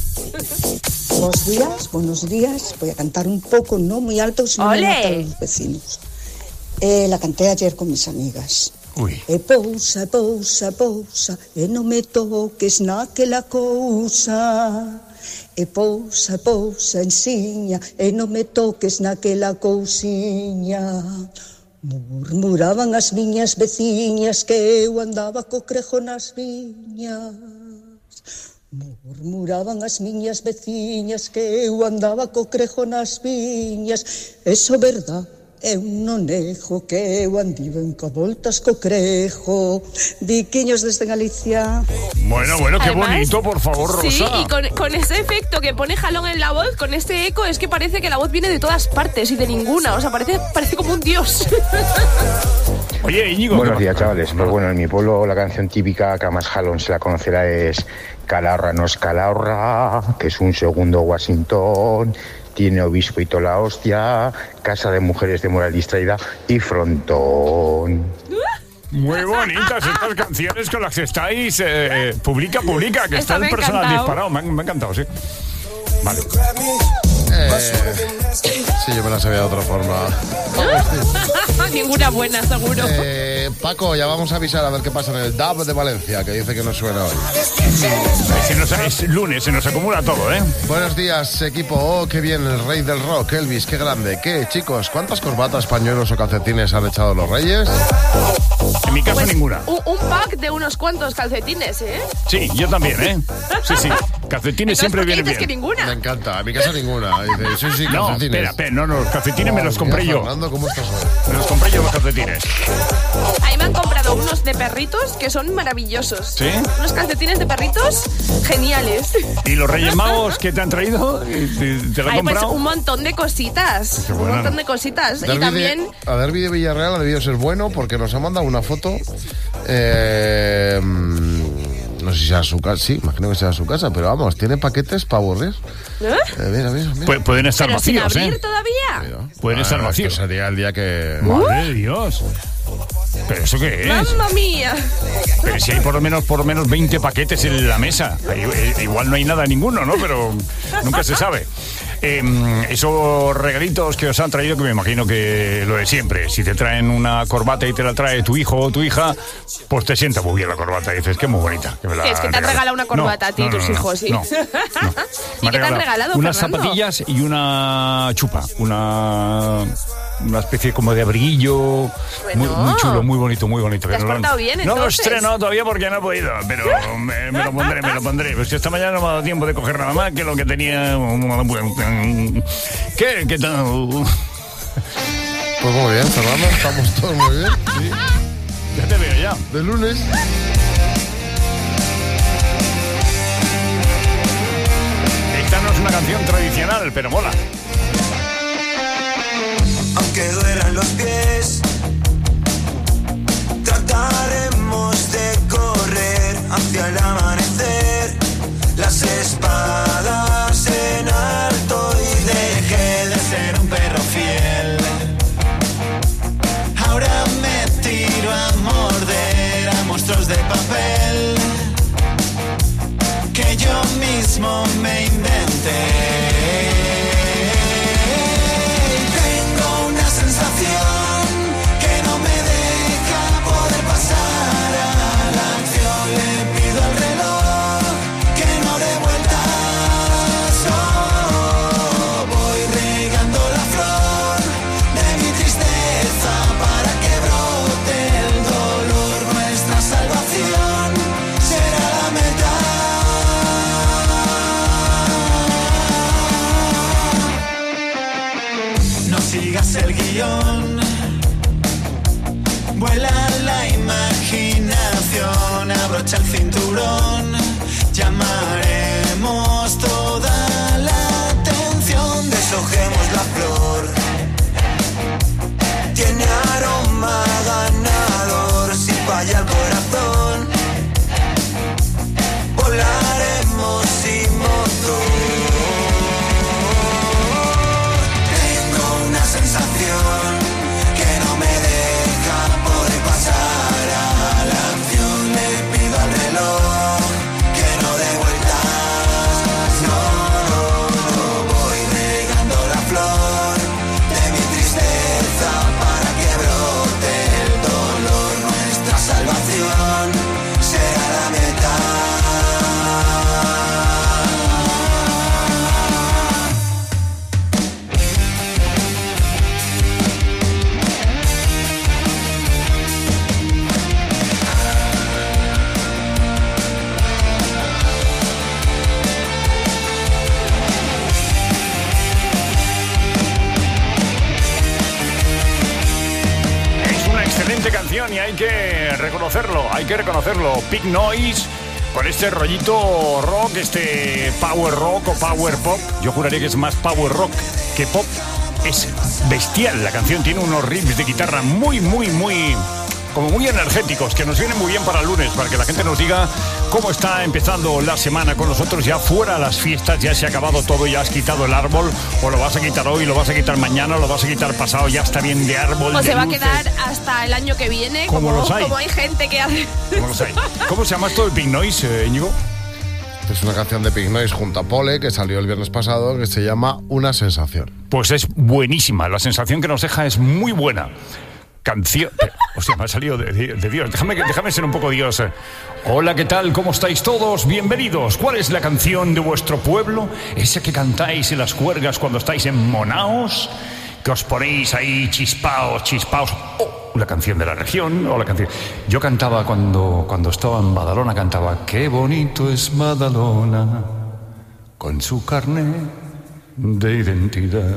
Buenos días, buenos días. Voy a cantar un poco, no muy alto, sino muy alto a los vecinos. Eh, la canté ayer con mis amigas. Uy. E pousa, e pousa, e pousa, e non me toques naquela cousa. E pousa, e pousa, ensiña, e non me toques naquela cousiña. Murmuraban as miñas veciñas que eu andaba co crejo nas viñas. Murmuraban as miñas veciñas que eu andaba co crejo nas viñas. Eso verdad, eu non nego que eu andiven co voltas co crejo. Diquiños desde Galicia. Bueno, bueno, qué Además, bonito, por favor, Rosa. Sí, y con, con ese efecto que pone Jalón en la voz, con este eco, es que parece que la voz viene de todas partes y de ninguna. O sea, parece, parece como un dios. Oye, Íñigo. Buenos días, chavales. Pues bueno, en mi pueblo la canción típica que a más Jalón se la conocerá es Calahorra no es Calahorra, que es un segundo Washington, tiene obispo y toda la hostia, casa de mujeres de moral distraída y frontón. Muy bonitas estas canciones con las que estáis. Eh, publica, publica, que está, está el personal encantado. disparado. Me, me ha encantado, sí. Vale. Eh, sí, yo me la sabía de otra forma. Ninguna buena, seguro. Eh, Paco, ya vamos a avisar a ver qué pasa en el D A B de Valencia, que dice que no suena hoy. Se nos, es lunes, se nos acumula todo, ¿eh? Buenos días, equipo. Oh, qué bien, el rey del rock, Elvis, qué grande. ¿Qué, chicos? ¿Cuántas corbatas, pañuelos o calcetines han echado los reyes? En mi caso, pues, ninguna. Un, un pack de unos cuantos calcetines, ¿eh? Sí, yo también, ¿eh? Sí, sí. Calcetines siempre vienen bien. Que ninguna? Me encanta. En mi casa ninguna. Dice, sí, sí, no, calcetines. espera, espera. No, no, los calcetines oh, me los compré mira, yo. Fernando, ¿cómo estás hoy? Me los compré yo los calcetines. Ahí me han comprado unos de perritos que son maravillosos. ¿Sí? Unos calcetines de perritos geniales. ¿Y los Reyes Magos que te han traído? ¿Te, te lo han Ay, comprado? pues un montón de cositas. Un montón de cositas. Derby y también... De, a Derby de Villarreal ha debido ser bueno porque nos ha mandado una foto. Eh, no sé si sea su casa. Sí, imagino que sea su casa, pero vamos, tiene paquetes para aburrir. ¿Eh? Eh, mira, mira, mira. Pu- pueden estar ¿Pero vacíos, sin abrir ¿eh? todavía? Mira. Pueden Ah, estar vacíos. Esto sería el día que... Madre de Dios. ¿Pero eso qué es? ¡Mamma mía! Pero si hay por lo menos por lo menos veinte paquetes en la mesa. Igual no hay nada ninguno, ¿no? Pero nunca se sabe. Eh, esos regalitos que os han traído, que me imagino que lo de siempre. Si te traen una corbata y te la trae tu hijo o tu hija, pues te sienta muy bien la corbata y dices que es muy bonita. Que me la Es que te han regalado una corbata no, a ti y no, tus no, no, hijos, sí. No, no. ¿Y qué te han regalado, unas Fernando? zapatillas y una chupa. Una... Una especie como de abriguillo. Bueno. Muy, muy chulo, muy bonito, muy bonito. ¿Te has no, lo- portado bien, no lo he entonces? estrenado todavía porque no he podido, pero me, me lo pondré, me lo pondré. Pues que esta mañana no me ha dado tiempo de coger nada más que lo que tenía. ¿Qué? ¿Qué tal? Pues muy bien, Fernando, estamos todos muy bien. Sí. Ya te veo ya. De lunes. Esta no es una canción tradicional, pero mola. Aunque dueran los pies, trataremos de correr hacia el amanecer. Las espadas en alto y dejé de ser un perro fiel. Ahora me tiro a morder a monstruos de papel que yo mismo me inventé. Vuela la imaginación, abrocha el cinturón, llamaremos toda la atención, deshojemos la flor. Tiene aroma ganador, si falla el corazón, volaremos sin motor. Tengo una sensación que no me deja poder pasar a la acción. Le pido al reloj que no dé vueltas. No, no, no, voy regando la flor de mi tristeza para que brote el dolor. Nuestra salvación será la meta. Excelente canción y hay que reconocerlo, hay que reconocerlo. Big Noise, con este rollito rock, este power rock o power pop. Yo juraría que es más power rock que pop. Es bestial, la canción tiene unos riffs de guitarra muy, muy, muy... como muy energéticos, que nos vienen muy bien para el lunes, para que la gente nos diga cómo está empezando la semana con nosotros. Ya fuera las fiestas, ya se ha acabado todo, ya has quitado el árbol, o lo vas a quitar hoy, lo vas a quitar mañana, o lo vas a quitar pasado, ya está bien de árbol, O de se va a luces. quedar hasta el año que viene, ¿Cómo como, los hay? como hay gente que hace... ¿Cómo los hay? ¿Cómo se llama esto de Big Noise, eh, Íñigo? Es una canción de Pink Noise junto a Pole que salió el viernes pasado, que se llama Una sensación. Pues es buenísima, la sensación que nos deja es muy buena. Canción... Hostia, me ha salido de, de- de Dios. Déjame, déjame ser un poco Dios. Hola, ¿qué tal? ¿Cómo estáis todos? Bienvenidos. ¿Cuál es la canción de vuestro pueblo? ¿Esa que cantáis en las juergas cuando estáis en Monaos? Que os ponéis ahí chispaos, chispaos. Oh, la canción de la región o la canción... Yo cantaba cuando, cuando estaba en Badalona, cantaba qué bonito es Badalona con su carne de identidad.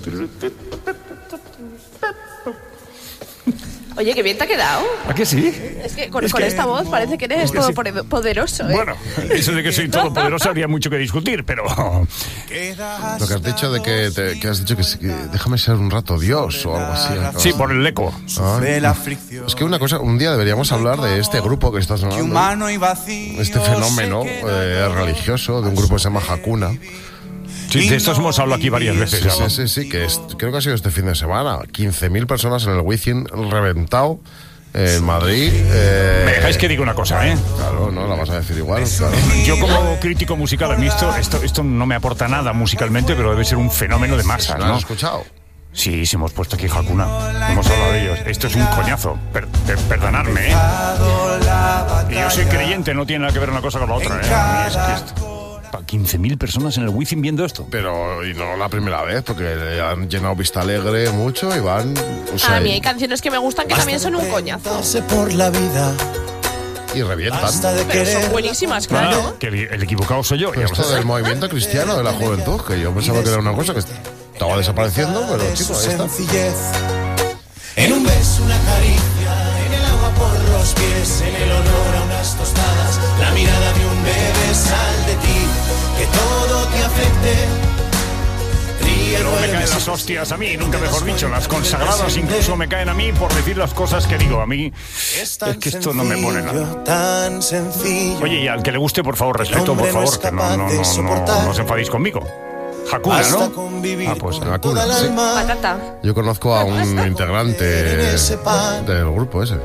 Oye, qué bien te ha quedado. ¿A qué sí? Es que con, Es con que- esta voz parece que eres es que sí. todopoderoso, ¿eh? Bueno, eso de que soy todopoderoso habría mucho que discutir, pero... Lo que has dicho de que, te- que has dicho que, sí, que déjame ser un rato Dios o algo así. algo Sí, así. por el eco. Ay, es que una cosa, un día deberíamos hablar de este grupo que está sonando, Humano y vacío. este fenómeno eh, religioso de un grupo que se llama Hakuna. Sí, de estos hemos hablado aquí varias veces Sí, ya, ¿no? sí, sí, sí, que es- creo que ha sido este fin de semana. quince mil personas en el Wizzing reventado en Madrid. eh, Me dejáis que diga una cosa, ¿eh? Claro, no la vas a decir igual. Claro. Yo como crítico musical, a mí esto, esto, esto no me aporta nada musicalmente, pero debe ser un fenómeno de masas, ¿Lo has ¿no? escuchado? Sí, sí, hemos puesto aquí Hakuna. Hemos hablado de ellos. Esto es un coñazo. Per- per- perdonadme, ¿eh? Y yo soy creyente, no tiene nada que ver una cosa con la otra, ¿eh? A mí es que esto... Pa- quince mil personas en el Wizzing viendo esto. Pero y no la primera vez, porque han llenado Vista Alegre mucho y van... O sea, A mí hay canciones que me gustan que también son un coñazo. Por la vida. y revientan. Pero son buenísimas, claro. Ah, que el, el equivocado soy yo. ya lo Esto sé. del movimiento cristiano de la juventud, que yo pensaba que era una cosa que estaba desapareciendo, pero chico, ahí está. En un beso, una caricia, en el agua por los pies, en el olor a unas tostadas, la mirada de un bebé, sal de ti, que todo te afecte. Pero me caen las hostias a mí, nunca mejor dicho. Las consagradas incluso me caen a mí por decir las cosas que digo. A mí es que esto no me pone nada. Tan sencillo. Oye, y al que le guste, por favor, respeto, por favor, que no, no, no, no, no os enfadéis conmigo. Hakuna, ¿no? Ah, pues Hakuna, sí. Patata. Yo conozco a un integrante del grupo ese.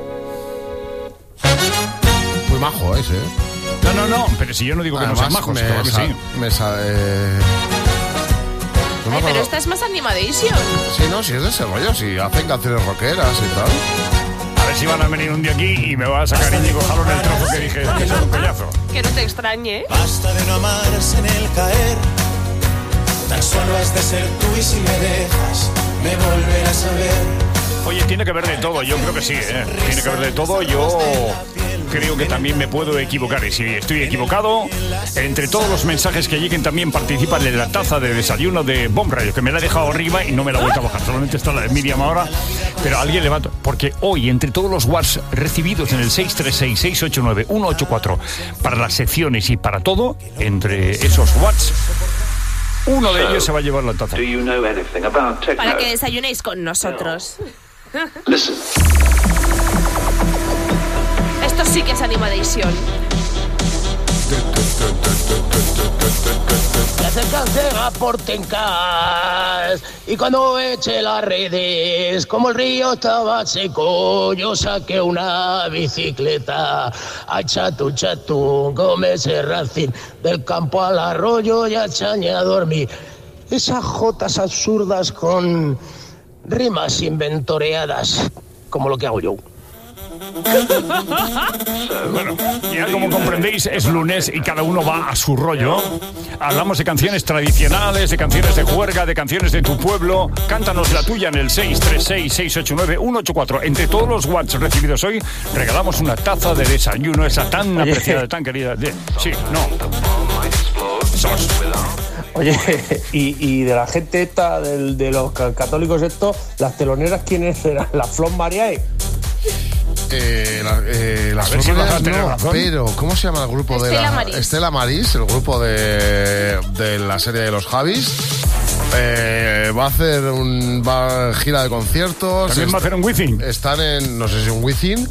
Muy majo ese, ¿eh? No, no, no, pero si yo no digo que no sean majos, me, claro que sa- sí. me sa- eh, no me Ay, pero acuerdo. esta es más animadation. Sí, no, si es de ese rollo, si hacen canciones rockeras y tal. A ver si van a venir un día aquí y me va a sacar Íñigo Jalón el trozo que dije que es un coñazo. Que no te extrañe, ¿eh? Basta de no amarse en el caer. Tan solo has de ser tú y si me dejas, me volverás a ver. Oye, tiene que haber de todo, yo creo que sí, ¿eh? Tiene que haber de todo, yo creo que también me puedo equivocar. Y si estoy equivocado, entre todos los mensajes que lleguen también participan en la taza de desayuno de Bomb Radio, que me la he dejado arriba y no me la he vuelto a bajar. Solamente está la de Miriam ahora. Pero alguien levanta, porque hoy, entre todos los WhatsApp recibidos en el seis tres seis, seis ocho nueve, uno ocho cuatro, para las secciones y para todo, entre esos WhatsApp, uno de ellos se va a llevar la taza. Para que desayunéis con nosotros. Esto sí que es Animation. Que se cansen aporten cas y cuando eche las redes, como el río estaba seco, yo saqué una bicicleta. Ay, chatu, chatu, come ese racín del campo al arroyo y a chañe a dormir. Esas jotas absurdas con rimas inventoreadas, como lo que hago yo. Bueno, ya como comprendéis, es lunes y cada uno va a su rollo. Hablamos de canciones tradicionales, de canciones de juerga, de canciones de tu pueblo. Cántanos la tuya en el seis tres seis, seis ocho nueve, uno ocho cuatro. Entre todos los WhatsApp recibidos hoy, regalamos una taza de desayuno, esa tan Oye. apreciada, tan querida. De... Sí, no. Sos. Oye, y, y de la gente esta, del, de los católicos estos, las teloneras, ¿quiénes eran? ¿La Flor Mariae? Eh, la, eh, las A ver si vas a flores tener no, razón. pero ¿cómo se llama el grupo de Estela la Maris. Estela Maris, el grupo de, de la serie de los Javis? Eh, va a hacer un va gira de conciertos. ¿También va a hacer un Wizzing? Están en, no sé si un Wizzing,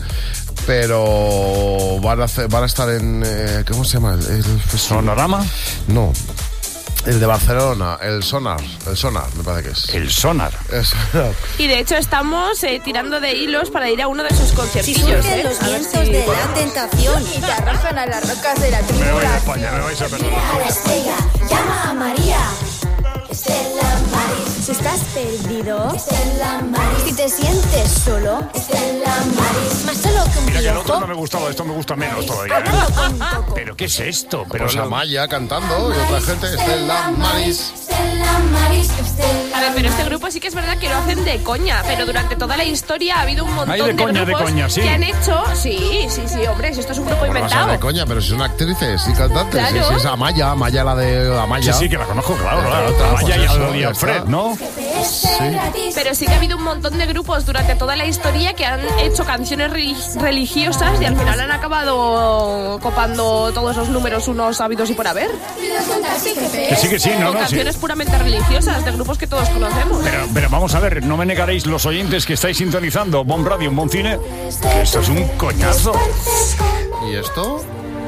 pero van a hacer, van a estar en eh, ¿cómo se llama? El, el ¿Sonorama? No. El de Barcelona, el Sonar, el Sonar, me parece que es. El Sonar. Es- Y de hecho estamos eh, tirando de hilos para ir a uno de sus Si conciertillos. surgen ¿eh? los A ver vientos si- de la tentación y te arrojan a las rocas de la Me voy a tribulación. España, me vais a perder. Mira a la estrella, llama a María. Estela Maris. Si estás perdido, Estela Maris. Si te sientes solo, Estela Maris. Más solo que un Mira que el otro piojo. no me gustaba, esto me gusta menos todavía. ¿eh? Háblalo con un coco. ¿Pero qué es esto? Pero Pues lo- Amaya cantando y otra gente, Estela Maris. Estela Maris. Estela A ver, pero este grupo sí que es verdad que lo hacen de coña, pero durante toda la historia ha habido un montón Ay, de coña, de grupos coña, sí. que han hecho... Sí, sí, sí, hombre, si esto es un grupo Bueno, va a ser inventado. de coña, pero si son actrices y cantantes. Claro. Si es Amaya, Amaya la de Amaya. Sí, sí, que la conozco, claro, Otra, claro. otra, Amaya pues y eso, Aldo y ya Alfred, está. ¿no? Pero sí que ha habido un montón de grupos durante toda la historia que han hecho canciones relig- religiosas y al final han acabado copando todos los números unos sabidos y por haber. Que sí, que sí, no, O no, sí. canciones puramente religiosas de grupos que todos conocemos. Pero, pero vamos a ver, no me negaréis los oyentes que estáis sintonizando Bon Radio, Bon Cine, que esto es un coñazo. ¿Y esto?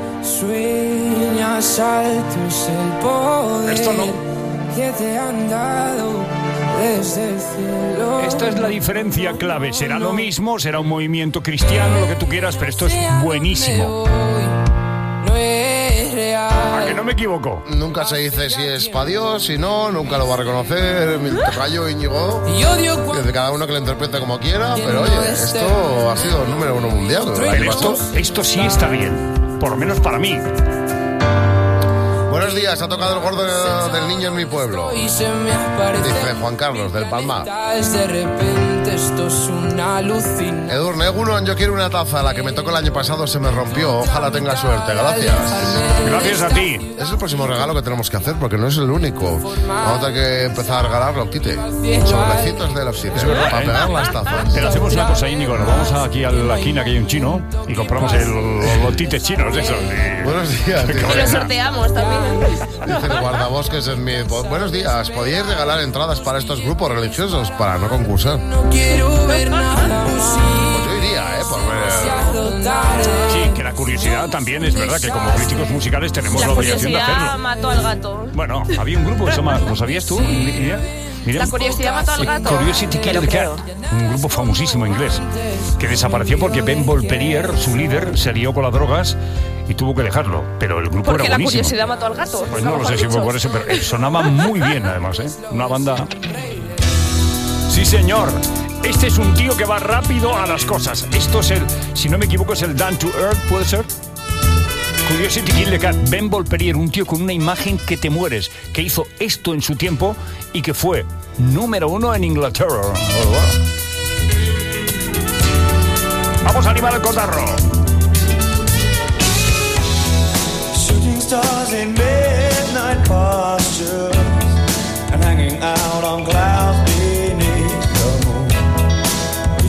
Sueñas altos el poder Esto no. que te han dado desde el cielo. Esta es la diferencia clave. Será lo mismo, será un movimiento cristiano, lo que tú quieras, pero esto es buenísimo. No es real. ¿A que no me equivoco? Nunca se dice si es para Dios, si no, nunca lo va a reconocer mi tocayo Íñigo. Desde cada uno que lo interprete como quiera, pero oye, esto ha sido el número uno mundial. el año Pero esto, pasado. esto sí está bien, por lo menos para mí. Buenos días, ha tocado el gordo del niño en mi pueblo. Y se me aparece Dice Juan Carlos, del Palmar. de repente esto es una alucinación. Edurne Egunon, yo quiero una taza. La que me tocó el año pasado se me rompió. Ojalá tenga suerte. Gracias. Gracias a ti. Es el próximo regalo que tenemos que hacer porque no es el único. Vamos a tener que empezar a regalar los quite. Sobrecitos de los quite. Es verdad, para ¿eh? pegar las tazas. Pero hacemos una cosa, Íñigo, nos vamos aquí a la esquina que hay un chino y compramos el, los tites chinos esos. Y... Buenos días. Qué tío. Y lo sorteamos también. Dice el guardabosques en mi... Buenos días. ¿Podíais regalar entradas para estos grupos religiosos para no concursar? Quiero ver nada Pues yo iría, ¿eh? Por ver... Sí, que la curiosidad también es verdad que como críticos musicales tenemos la, La obligación de curiosidad hacerlo. mató al gato. Bueno, había un grupo que se llama, ¿lo sabías tú? Mira, mira. La curiosidad mató al gato. Curiosity Me lo Killed the creo. Cat, un grupo famosísimo inglés que desapareció porque Ben Volperier, su líder, se lió con las drogas y tuvo que dejarlo. Pero el grupo Porque era la buenísimo. curiosidad mató al gato. Pues nunca no lo sé mejor si fue dicho. por eso, pero eh, sonaba muy bien además, ¿eh? Una banda... Sí, señor. Este es un tío que va rápido a las cosas. Esto es el, si no me equivoco, es el Down to Earth, ¿puede ser? Curiosity Killed the Cat. Ben Volperier, un tío con una imagen que te mueres, que hizo esto en su tiempo y que fue número uno en Inglaterra. Vamos a animar el cotarro. Shooting stars in midnight pastures and hanging out on clouds beneath the moon.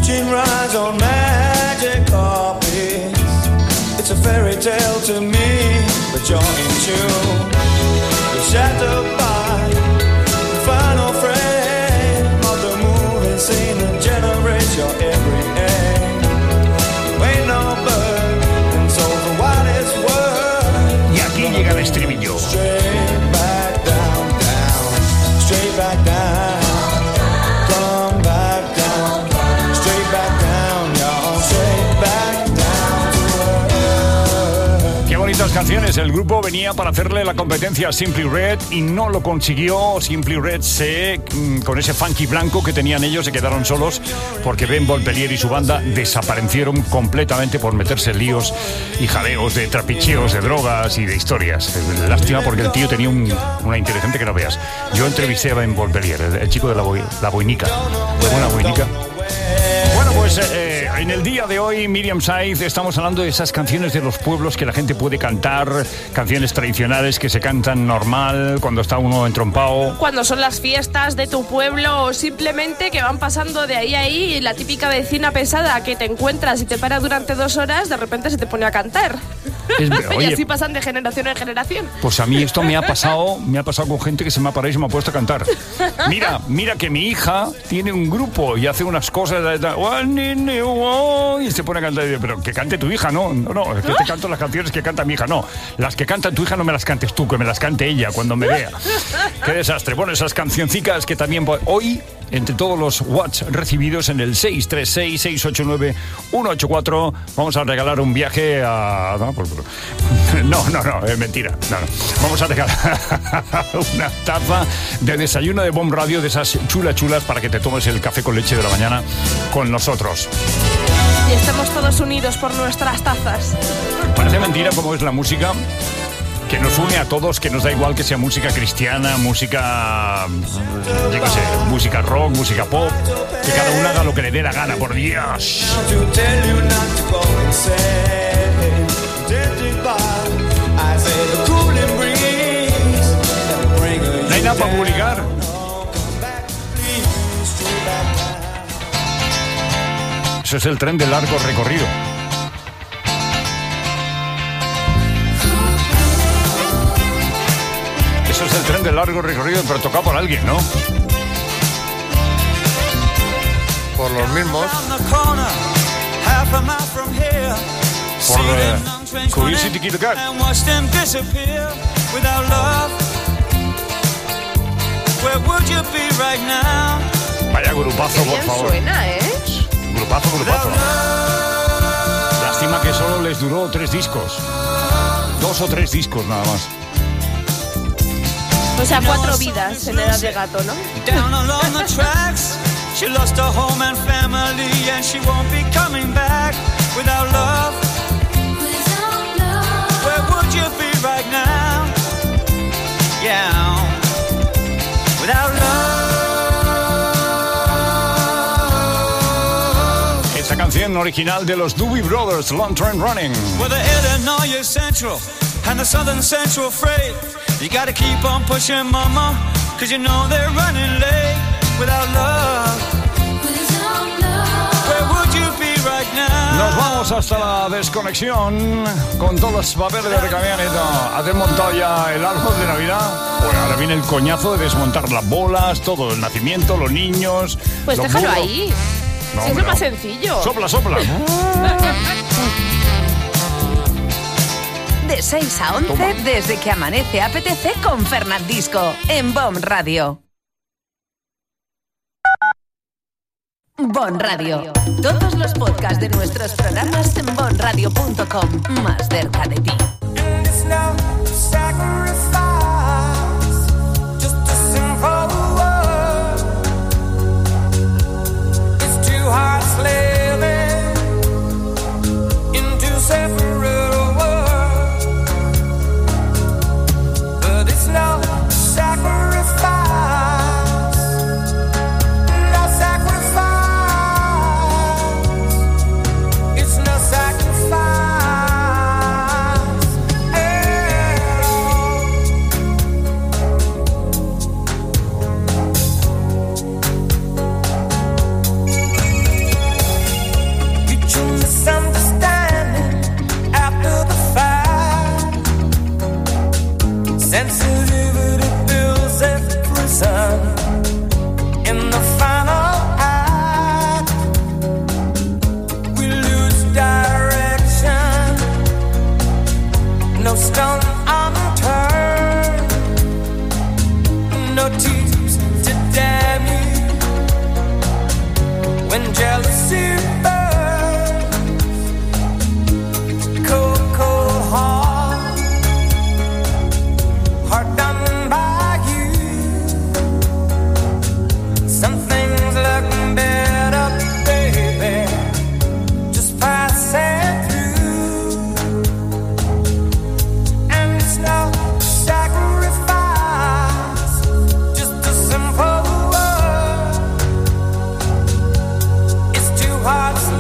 you're into. Shattered by the final frame of the movie scene that generates your every aim. You ain't no bird, and so for what it's worth. Y aquí llega el estribillo. Straight back down, down, straight back down. Come back down, straight back down, y'all, straight back down to earth. Qué bonitas canciones. El grupo venía para hacerle la competencia a Simply Red y no lo consiguió. Simply Red se, con ese funky blanco que tenían ellos, se quedaron solos porque Ben Volpelier y su banda desaparecieron completamente por meterse en líos y jaleos de trapicheos, de drogas y de historias. Lástima porque el tío tenía un, una inteligente que no veas. Yo entrevisté a Ben Volpelier, el, el chico de la, boi, la boinica. Una boinica. Bueno, pues eh, en el día de hoy, Miriam Saiz, estamos hablando de esas canciones de los pueblos que la gente puede cantar, canciones tradicionales que se cantan normal cuando está uno entrompado. Cuando son las fiestas de tu pueblo o simplemente que van pasando de ahí a ahí y la típica vecina pesada que te encuentras y te para durante dos horas, de repente se te pone a cantar. Es, oye, y así pasan de generación en generación. Pues a mí esto me ha pasado, me ha pasado con gente que se me ha parado y se me ha puesto a cantar. Mira, mira que mi hija tiene un grupo y hace unas cosas y se pone a cantar. Pero que cante tu hija, no, no, no, es que te canto las canciones que canta mi hija, no. Las que canta tu hija no me las cantes tú, que me las cante ella cuando me vea. Qué desastre. Bueno, esas cancioncicas que también hoy, entre todos los watts recibidos en el seis tres seis, seis ocho nueve, uno ocho cuatro, vamos a regalar un viaje a... No, pues, no, no, no, es mentira. No, no. Vamos a regalar una taza de desayuno de Bomb Radio, de esas chulas chulas para que te tomes el café con leche de la mañana con nosotros. Y estamos todos unidos por nuestras tazas. Parece mentira cómo es la música que nos une a todos, que nos da igual que sea música cristiana, música, yo qué sé, música rock, música pop, que cada uno haga lo que le dé la gana, por Dios. No hay nada para publicar. Eso es el tren de largo recorrido. Eso es el tren de largo recorrido, pero tocado por alguien, ¿no? Por los mismos. Por uh, Curiosity Kid Cat. Vaya grupazo, por favor. Suena, ¿eh? Grupazo, grupazo. Lástima que solo les duró tres discos. Dos o tres discos nada más. O sea, cuatro vidas en Edad de Gato, ¿no? She lost her home and family and she won't be coming back without love. Without love. Where would you be right now? Yeah. Without love. Esa canción original de los Doobie Brothers, Long Train Running. Well, the Illinois Central and the Southern Central Freight. You gotta keep on pushing, mama, cause you know they're running late. Without love, without love, where would you be right now? Nos vamos hasta la desconexión con todos los papeles de recamioneta. ¿Has desmontado ya el árbol de Navidad? Bueno, ahora viene el coñazo de desmontar las bolas, todo el nacimiento, los niños. Pues los déjalo burros. ahí. No, si es no. lo más sencillo. Sopla, sopla. De seis a once, Toma. desde que amanece apetece con Fernandisco en Bomb Radio. Bon Radio. Todos los podcasts de nuestros programas en bon radio punto com. Más cerca de ti. hearts